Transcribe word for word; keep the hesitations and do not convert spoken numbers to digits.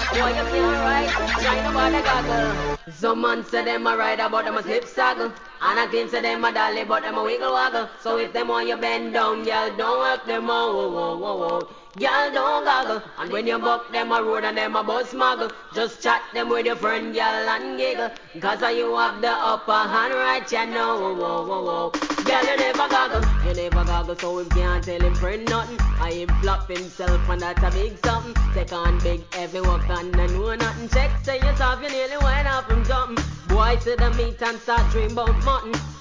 Boy, you can't ride, shine about the goggle. Some man say them a ride about them a slip saggle. And I claim say them a dolly but them a wiggle waggle. So if them want you bend down, girl, don't work them out. Whoa, whoa, whoa, whoa. Girl, don't goggle. And when you buck them a road and them a bus smuggle, just chat them with your friend, girl, and giggle. Cause you have the upper hand right, you know. Whoa, whoa, whoa, whoa. Girl, you never goggle, you never goggle, so him can't tell him friend nothing. I him flop himself and that's a big something. Take on big heavy work and I know nothing. Check, say yourself, you nearly went off from something. Boy, to the meat and start dream about mutton.